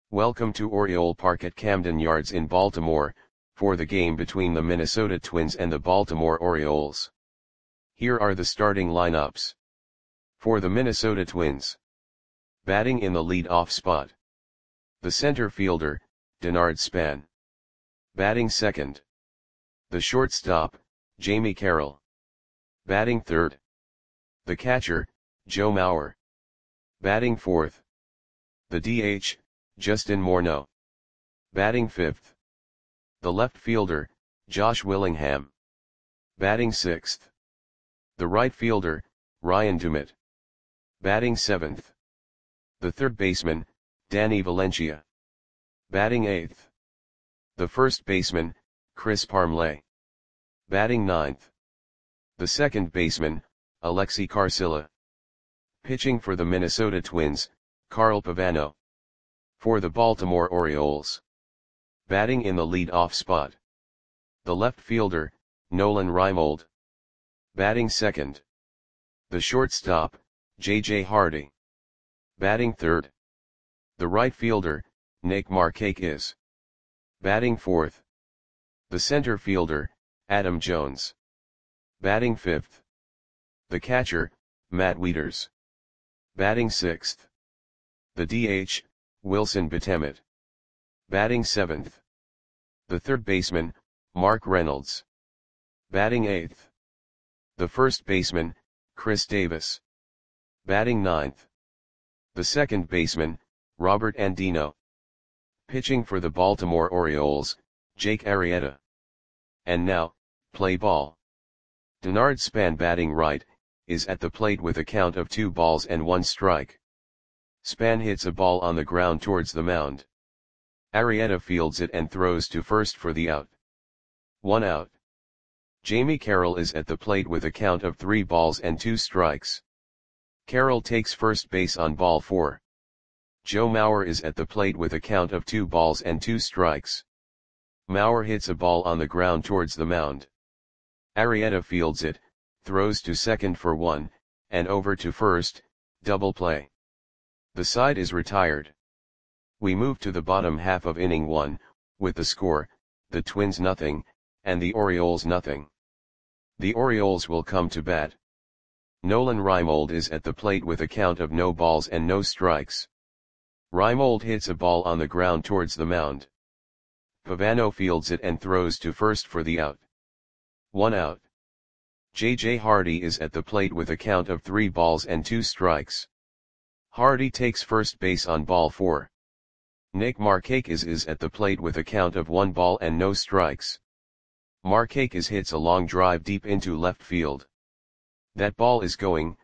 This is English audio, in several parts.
Welcome to Oriole Park at Camden Yards in Baltimore, for the game between the Minnesota Twins and the Baltimore Orioles. Here are the starting lineups. For the Minnesota Twins. Batting in the lead-off spot. The center fielder, Denard Span. Batting second. The shortstop, Jamie Carroll. Batting third. The catcher, Joe Mauer. Batting fourth. The DH, Justin Morneau. Batting fifth. The left fielder, Josh Willingham. Batting sixth. The right fielder, Ryan Dumet. Batting seventh. The third baseman, Danny Valencia. Batting eighth. The first baseman, Chris Parmelee. Batting ninth. The second baseman, Alexi Carcilla. Pitching for the Minnesota Twins, Carl Pavano. For the Baltimore Orioles. Batting in the lead-off spot. The left fielder, Nolan Reimold. Batting second. The shortstop, J.J. Hardy. Batting third. The right fielder, Nick Markakis. Batting fourth. The center fielder, Adam Jones. Batting fifth. The catcher, Matt Wieters. Batting sixth. The DH, Wilson Betemet. Batting seventh. The third baseman, Mark Reynolds. Batting eighth. The first baseman, Chris Davis. Batting ninth. The second baseman, Robert Andino. Pitching for the Baltimore Orioles, Jake Arrieta. And now, play ball. Denard Span batting right, is at the plate with a count of 2 balls and 1 strike. Span hits a ball on the ground towards the mound. Arrieta fields it and throws to first for the out. 1 out. Jamie Carroll is at the plate with a count of 3 balls and 2 strikes. Carroll takes first base on ball 4. Joe Mauer is at the plate with a count of 2 balls and 2 strikes. Mauer hits a ball on the ground towards the mound. Arrieta fields it, throws to second for 1, and over to first, double play. The side is retired. We move to the bottom half of inning 1, with the score, the Twins nothing, and the Orioles nothing. The Orioles will come to bat. Nolan Reimold is at the plate with a count of no balls and no strikes. Reimold hits a ball on the ground towards the mound. Pavano fields it and throws to first for the out. 1 out. J.J. Hardy is at the plate with a count of 3 balls and 2 strikes. Hardy takes first base on ball 4. Nick Markakis is at the plate with a count of 1 ball and no strikes. Markakis hits a long drive deep into left field. That ball is gone.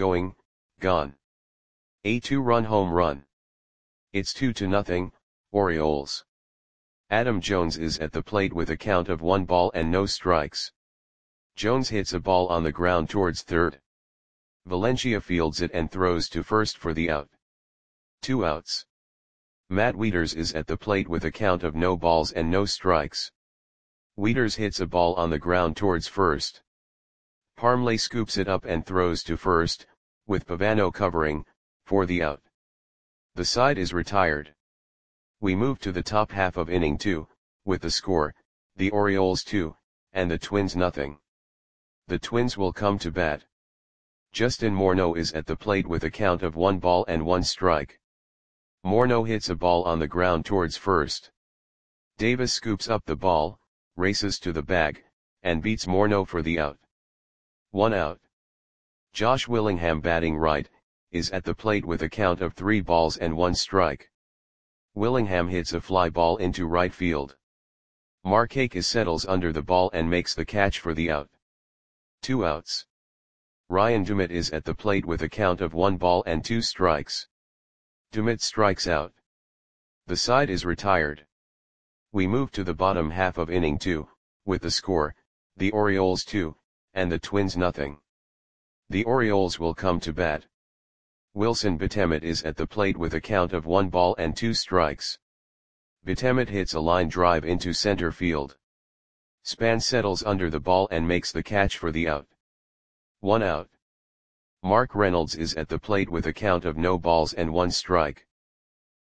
A 2-run home run. It's 2-0, Orioles. Adam Jones is at the plate with a count of 1 ball and no strikes. Jones hits a ball on the ground towards third. Valencia fields it and throws to first for the out. 2 outs. Matt Wieters is at the plate with a count of no balls and no strikes. Wieters hits a ball on the ground towards first. Parmelee scoops it up and throws to first, with Pavano covering, for the out. The side is retired. We move to the top half of inning 2, with the score, the Orioles 2, and the Twins nothing. The Twins will come to bat. Justin Morneau is at the plate with a count of 1 ball and 1 strike. Morneau hits a ball on the ground towards first. Davis scoops up the ball, races to the bag, and beats Morneau for the out. 1 out. Josh Willingham batting right, is at the plate with a count of 3 balls and 1 strike. Willingham hits a fly ball into right field. Markakis settles under the ball and makes the catch for the out. 2 outs. Ryan Dumet is at the plate with a count of 1 ball and 2 strikes. Dumet strikes out. The side is retired. We move to the bottom half of inning 2, with the score, the Orioles 2, and the Twins nothing. The Orioles will come to bat. Wilson Betemet is at the plate with a count of 1 ball and 2 strikes. Betemet hits a line drive into center field. Span settles under the ball and makes the catch for the out. 1 out. Mark Reynolds is at the plate with a count of no balls and 1 strike.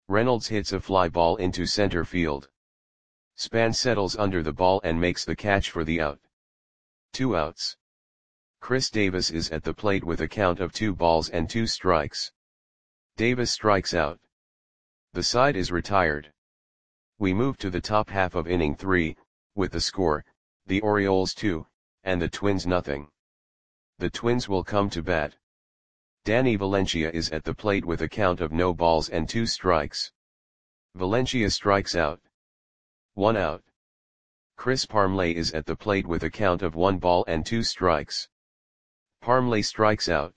Reynolds hits a fly ball into center field. Span settles under the ball and makes the catch for the out. 2 outs. Chris Davis is at the plate with a count of 2 balls and 2 strikes. Davis strikes out. The side is retired. We move to the top half of inning 3, with the score, the Orioles 2, and the Twins nothing. The Twins will come to bat. Danny Valencia is at the plate with a count of no balls and 2 strikes. Valencia strikes out. 1 out. Chris Parmelee is at the plate with a count of 1 ball and 2 strikes. Parmelee strikes out.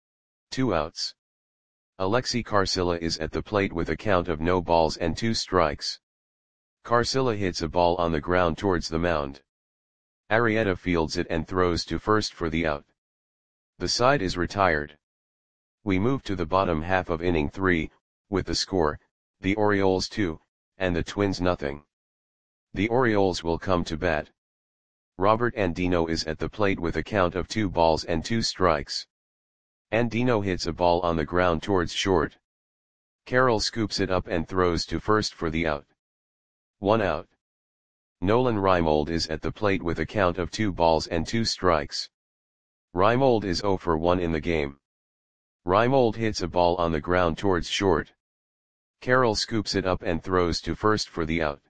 2 outs. Alexi Carcilla is at the plate with a count of no balls and 2 strikes. Carcilla hits a ball on the ground towards the mound. Arrieta fields it and throws to first for the out. The side is retired. We move to the bottom half of inning 3, with the score, the Orioles 2, and the Twins nothing. The Orioles will come to bat. Robert Andino is at the plate with a count of 2 balls and 2 strikes. Andino hits a ball on the ground towards short. Carroll scoops it up and throws to first for the out. 1 out. Nolan Reimold is at the plate with a count of 2 balls and 2 strikes. Reimold is 0 for 1 in the game. Reimold hits a ball on the ground towards short. Carroll scoops it up and throws to first for the out.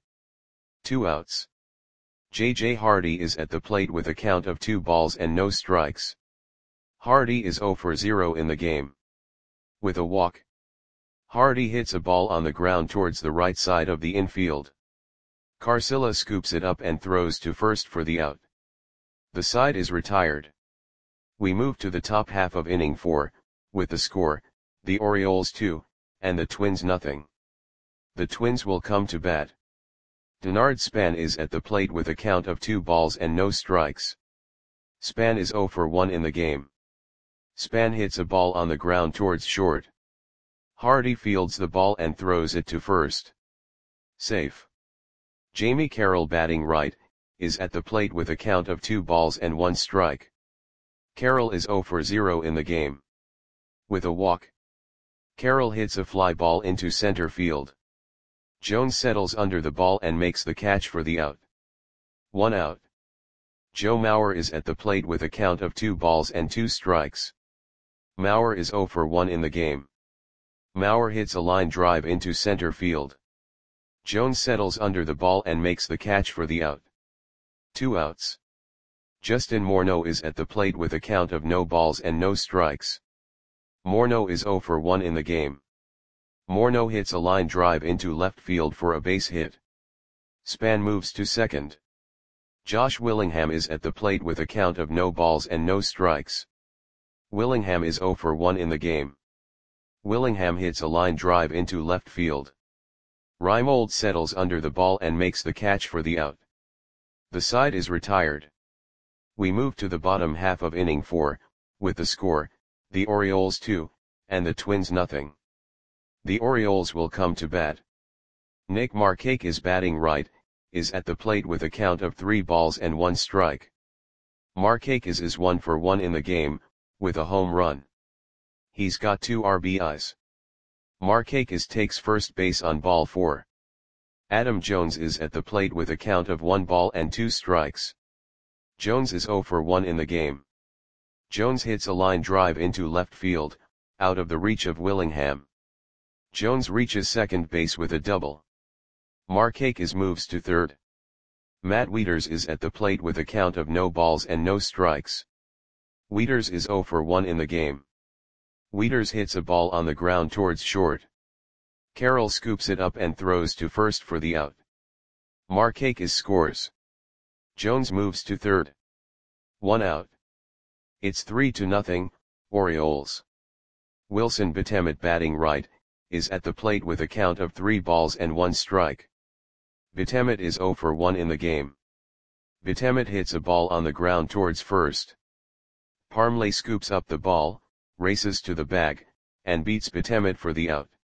2 outs. J.J. Hardy is at the plate with a count of 2 balls and no strikes. Hardy is 0 for 0 in the game. With a walk. Hardy hits a ball on the ground towards the right side of the infield. Carcilla scoops it up and throws to first for the out. The side is retired. We move to the top half of inning 4, with the score, the Orioles 2, and the Twins nothing. The Twins will come to bat. Denard Span is at the plate with a count of 2 balls and no strikes. Span is 0 for 1 in the game. Span hits a ball on the ground towards short. Hardy fields the ball and throws it to first. Safe. Jamie Carroll, batting right, is at the plate with a count of 2 balls and 1 strike. Carroll is 0 for 0 in the game. With a walk. Carroll hits a fly ball into center field. Jones settles under the ball and makes the catch for the out. 1 out. Joe Mauer is at the plate with a count of 2 balls and 2 strikes. Mauer is 0 for 1 in the game. Mauer hits a line drive into center field. Jones settles under the ball and makes the catch for the out. 2 outs. Justin Morneau is at the plate with a count of no balls and no strikes. Morneau is 0 for 1 in the game. Morneau hits a line drive into left field for a base hit. Span moves to second. Josh Willingham is at the plate with a count of no balls and no strikes. Willingham is 0 for 1 in the game. Willingham hits a line drive into left field. Reimold settles under the ball and makes the catch for the out. The side is retired. We move to the bottom half of inning 4, with the score, the Orioles 2, and the Twins nothing. The Orioles will come to bat. Nick Markakis, batting right, is at the plate with a count of 3 balls and 1 strike. Markakis is 1 for 1 in the game, with a home run. He's got 2 RBIs. Markakis takes first base on ball 4. Adam Jones is at the plate with a count of 1 ball and 2 strikes. Jones is 0 for 1 in the game. Jones hits a line drive into left field, out of the reach of Willingham. Jones reaches second base with a double. Markakis moves to third. Matt Wieters is at the plate with a count of no balls and no strikes. Wieters is 0 for 1 in the game. Wieters hits a ball on the ground towards short. Carroll scoops it up and throws to first for the out. Markakis scores. Jones moves to third. 1 out. It's 3-0, Orioles. Wilson Betemet, batting right, is at the plate with a count of 3 balls and 1 strike. Betemet is 0 for 1 in the game. Betemet hits a ball on the ground towards first. Parmelee scoops up the ball, races to the bag, and beats Betemet for the out.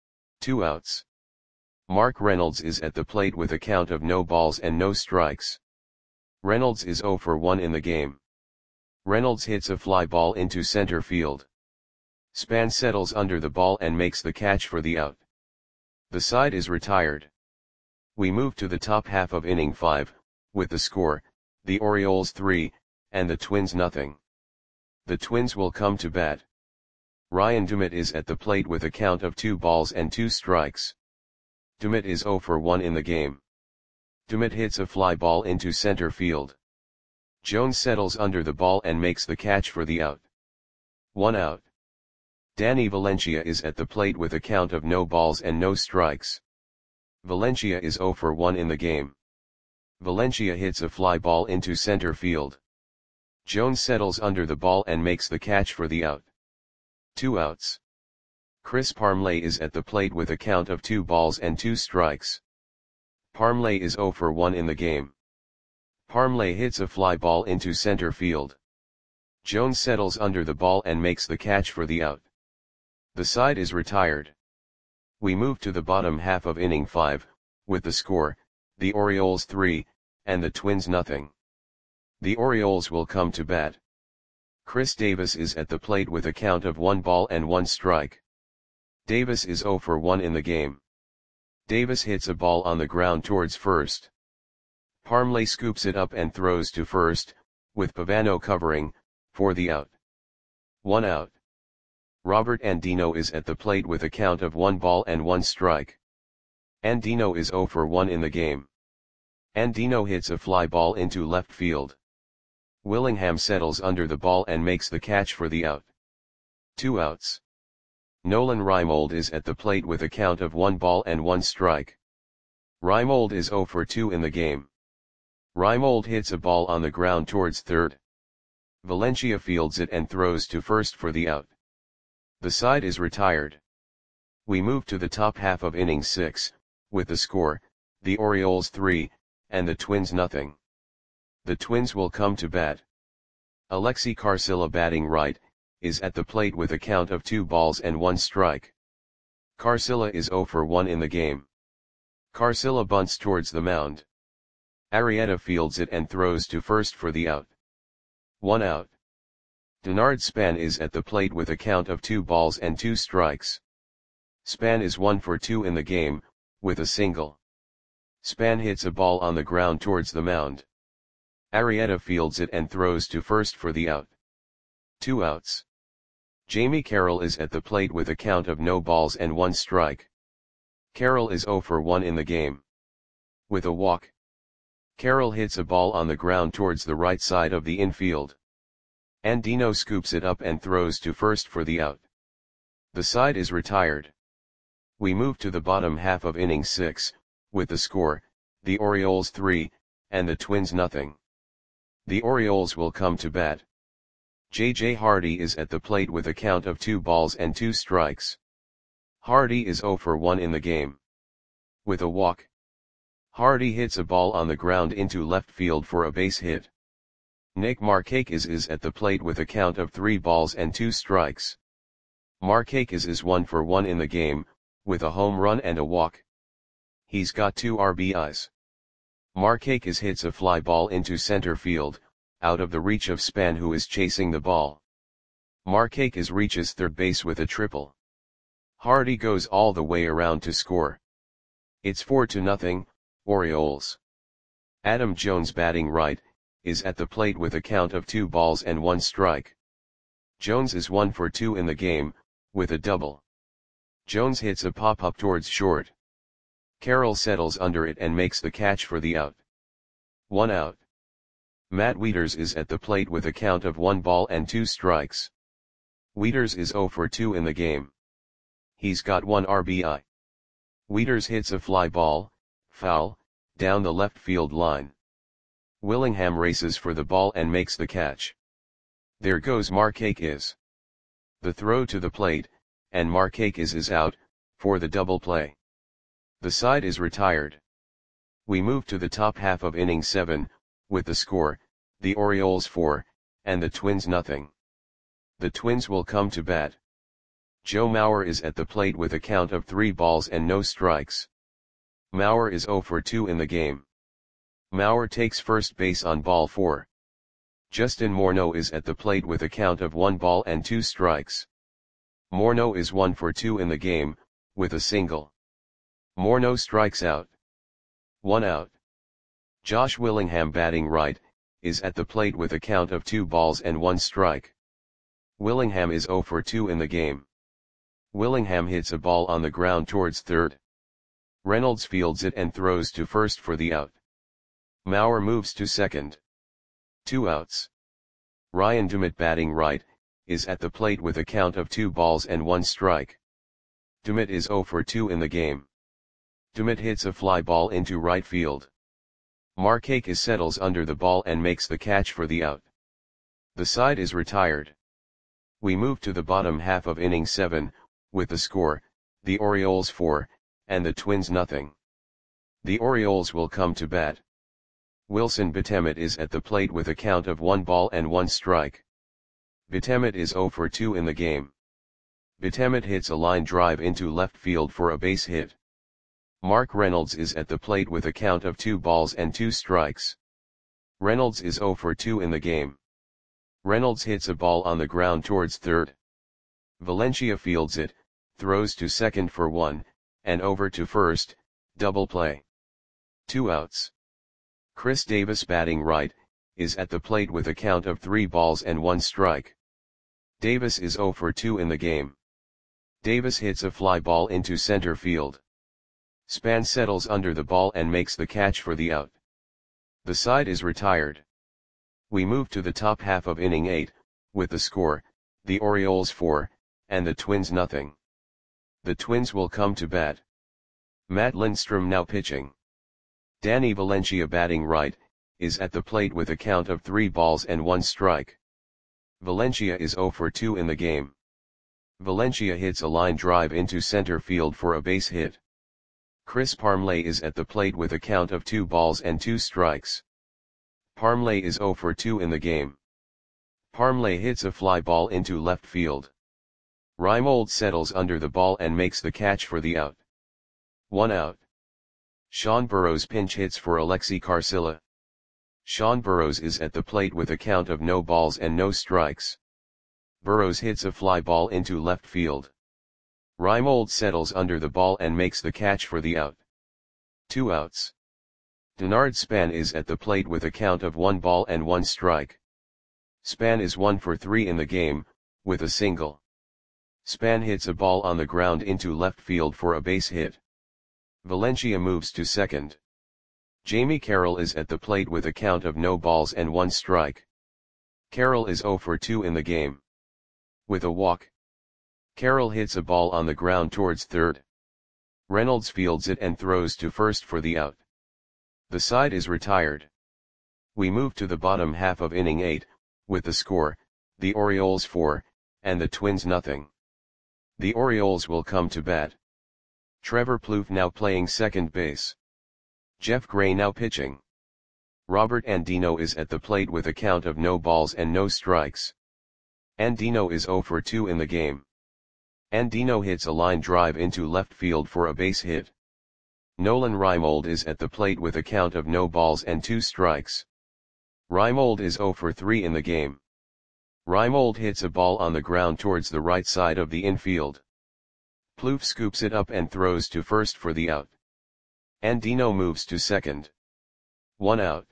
2 outs. Mark Reynolds is at the plate with a count of no balls and no strikes. Reynolds is 0 for 1 in the game. Reynolds hits a fly ball into center field. Span settles under the ball and makes the catch for the out. The side is retired. We move to the top half of inning 5, with the score, the Orioles 3, and the Twins nothing. The Twins will come to bat. Ryan Dumit is at the plate with a count of 2 balls and 2 strikes. Dumit is 0 for 1 in the game. Dumit hits a fly ball into center field. Jones settles under the ball and makes the catch for the out. 1 out. Danny Valencia is at the plate with a count of no balls and no strikes. Valencia is 0 for 1 in the game. Valencia hits a fly ball into center field. Jones settles under the ball and makes the catch for the out. 2 outs. Chris Parmelee is at the plate with a count of 2 balls and 2 strikes. Parmelee is 0 for 1 in the game. Parmelee hits a fly ball into center field. Jones settles under the ball and makes the catch for the out. The side is retired. We move to the bottom half of inning 5, with the score, the Orioles 3, and the Twins nothing. The Orioles will come to bat. Chris Davis is at the plate with a count of 1 ball and 1 strike. Davis is 0 for 1 in the game. Davis hits a ball on the ground towards first. Parmelee scoops it up and throws to first, with Pavano covering, for the out. 1 out. Robert Andino is at the plate with a count of 1 ball and 1 strike. Andino is 0 for 1 in the game. Andino hits a fly ball into left field. Willingham settles under the ball and makes the catch for the out. 2 outs. Nolan Reimold is at the plate with a count of 1 ball and 1 strike. Reimold is 0 for 2 in the game. Reimold hits a ball on the ground towards third. Valencia fields it and throws to first for the out. The side is retired. We move to the top half of inning 6, with the score, the Orioles 3, and the Twins nothing. The Twins will come to bat. Alexi Carcilla batting right, is at the plate with a count of 2 balls and 1 strike. Carcilla is 0 for 1 in the game. Carcilla bunts towards the mound. Arrieta fields it and throws to first for the out. 1 out. Denard Span is at the plate with a count of 2 balls and 2 strikes. Span is 1 for 2 in the game, with a single. Span hits a ball on the ground towards the mound. Arrieta fields it and throws to first for the out. 2 outs. Jamie Carroll is at the plate with a count of no balls and 1 strike. Carroll is 0 for 1 in the game. With a walk. Carroll hits a ball on the ground towards the right side of the infield. Andino scoops it up and throws to first for the out. The side is retired. We move to the bottom half of inning 6, with the score, the Orioles 3, and the Twins nothing. The Orioles will come to bat. J.J. Hardy is at the plate with a count of 2 balls and 2 strikes. Hardy is 0 for 1 in the game. With a walk. Hardy hits a ball on the ground into left field for a base hit. Nick Markakis is at the plate with a count of 3 balls and 2 strikes. Markakis is 1 for 1 in the game, with a home run and a walk. He's got 2 RBIs. Markakis hits a fly ball into center field, out of the reach of Span who is chasing the ball. Markakis reaches third base with a triple. Hardy goes all the way around to score. It's 4-0, Orioles. Adam Jones batting right, is at the plate with a count of 2 balls and 1 strike. Jones is 1 for 2 in the game, with a double. Jones hits a pop-up towards short. Carroll settles under it and makes the catch for the out. 1 out. Matt Wieters is at the plate with a count of 1 ball and 2 strikes. Wieters is 0 for 2 in the game. He's got 1 RBI. Wieters hits a fly ball, foul, down the left field line. Willingham races for the ball and makes the catch. There goes Markakis. The throw to the plate, and Markakis is out, for the double play. The side is retired. We move to the top half of inning 7, with the score, the Orioles 4, and the Twins nothing. The Twins will come to bat. Joe Mauer is at the plate with a count of 3 balls and no strikes. Mauer is 0 for 2 in the game. Mauer takes first base on ball 4. Justin Morneau is at the plate with a count of 1 ball and 2 strikes. Morneau is 1 for 2 in the game, with a single. Morneau strikes out. 1 out. Josh Willingham batting right, is at the plate with a count of 2 balls and 1 strike. Willingham is 0 for 2 in the game. Willingham hits a ball on the ground towards third. Reynolds fields it and throws to first for the out. Mauer moves to second. 2 outs. Ryan Dumit batting right, is at the plate with a count of 2 balls and 1 strike. Dumit is 0 for 2 in the game. Dumit hits a fly ball into right field. Markakis settles under the ball and makes the catch for the out. The side is retired. We move to the bottom half of inning 7, with the score, the Orioles 4, and the Twins nothing. The Orioles will come to bat. Wilson Betemit is at the plate with a count of 1 ball and 1 strike. Betemit is 0 for 2 in the game. Betemit hits a line drive into left field for a base hit. Mark Reynolds is at the plate with a count of 2 balls and 2 strikes. Reynolds is 0 for 2 in the game. Reynolds hits a ball on the ground towards third. Valencia fields it, throws to second for 1, and over to first, double play. 2 outs. Chris Davis batting right, is at the plate with a count of 3 balls and 1 strike. Davis is 0 for 2 in the game. Davis hits a fly ball into center field. Span settles under the ball and makes the catch for the out. The side is retired. We move to the top half of inning 8, with the score, the Orioles 4, and the Twins nothing. The Twins will come to bat. Matt Lindstrom now pitching. Danny Valencia batting right, is at the plate with a count of 3 balls and 1 strike. Valencia is 0 for 2 in the game. Valencia hits a line drive into center field for a base hit. Chris Parmelee is at the plate with a count of 2 balls and 2 strikes. Parmelee is 0 for 2 in the game. Parmelee hits a fly ball into left field. Reimold settles under the ball and makes the catch for the out. 1 out. Sean Burrows pinch hits for Alexi Carcilla. Sean Burrows is at the plate with a count of no balls and no strikes. Burrows hits a fly ball into left field. Reimold settles under the ball and makes the catch for the out. 2 outs. Denard Span is at the plate with a count of 1 ball and 1 strike. Span is 1 for 3 in the game, with a single. Span hits a ball on the ground into left field for a base hit. Valencia moves to second. Jamie Carroll is at the plate with a count of no balls and 1 strike. Carroll is 0 for 2 in the game. With a walk. Carroll hits a ball on the ground towards third. Reynolds fields it and throws to first for the out. The side is retired. We move to the bottom half of inning 8, with the score, the Orioles 4, and the Twins nothing. The Orioles will come to bat. Trevor Plouffe now playing second base. Jeff Gray now pitching. Robert Andino is at the plate with a count of no balls and no strikes. Andino is 0 for 2 in the game. Andino hits a line drive into left field for a base hit. Nolan Reimold is at the plate with a count of no balls and 2 strikes. Reimold is 0 for 3 in the game. Reimold hits a ball on the ground towards the right side of the infield. Plouffe scoops it up and throws to first for the out. Andino moves to second. 1 out.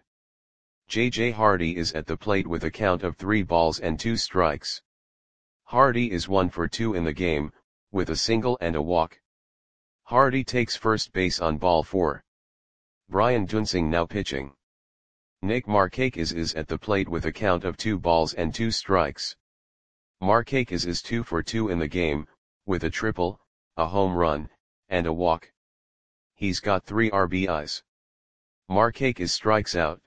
J.J. Hardy is at the plate with a count of 3 balls and 2 strikes. Hardy is 1 for 2 in the game, with a single and a walk. Hardy takes first base on ball 4. Brian Duensing now pitching. Nick Markakis is at the plate with a count of 2 balls and 2 strikes. Markakis is 2 for 2 in the game, with a triple, a home run, and a walk. He's got 3 RBIs. Markakis strikes out.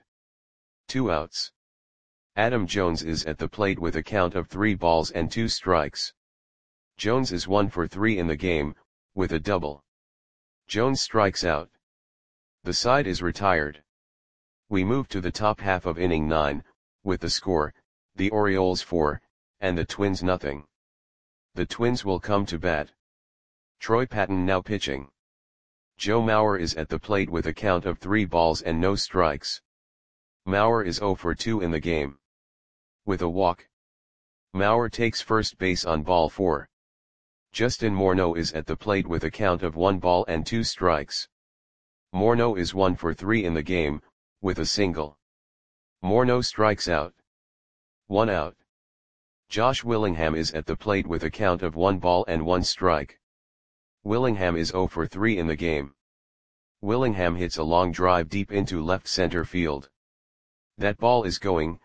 2 outs. Adam Jones is at the plate with a count of 3 balls and 2 strikes. Jones is 1 for 3 in the game, with a double. Jones strikes out. The side is retired. We move to the top half of inning 9, with the score, the Orioles 4, and the Twins nothing. The Twins will come to bat. Troy Patton now pitching. Joe Mauer is at the plate with a count of 3 balls and no strikes. Mauer is 0 for 2 in the game. With a walk. Mauer takes first base on ball 4. Justin Morneau is at the plate with a count of 1 ball and 2 strikes. Morneau is 1 for 3 in the game, with a single. Morneau strikes out. 1 out. Josh Willingham is at the plate with a count of 1 ball and 1 strike. Willingham is 0 for 3 in the game. Willingham hits a long drive deep into left center field. That ball is gone.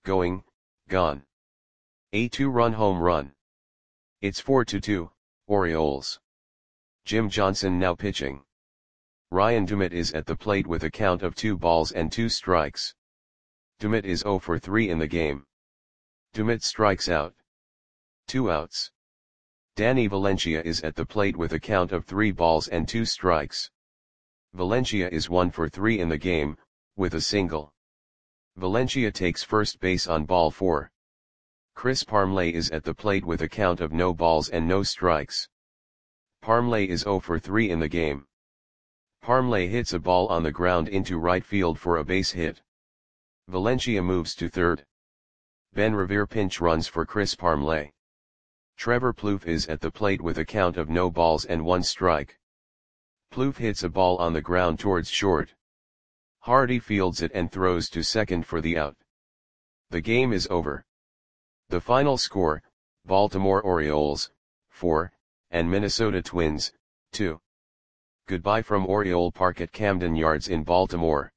A 2-run home run. It's 4-2, Orioles. Jim Johnson now pitching. Ryan Dumit is at the plate with a count of 2 balls and 2 strikes. Dumit is 0 for 3 in the game. Dumit strikes out. 2 outs. Danny Valencia is at the plate with a count of 3 balls and 2 strikes. Valencia is 1 for 3 in the game, with a single. Valencia takes first base on ball 4. Chris Parmelee is at the plate with a count of no balls and no strikes. Parmelee is 0 for 3 in the game. Parmelee hits a ball on the ground into right field for a base hit. Valencia moves to third. Ben Revere pinch runs for Chris Parmelee. Trevor Plouffe is at the plate with a count of no balls and 1 strike. Plouffe hits a ball on the ground towards short. Hardy fields it and throws to second for the out. The game is over. The final score, Baltimore Orioles, 4, and Minnesota Twins, 2. Goodbye from Oriole Park at Camden Yards in Baltimore.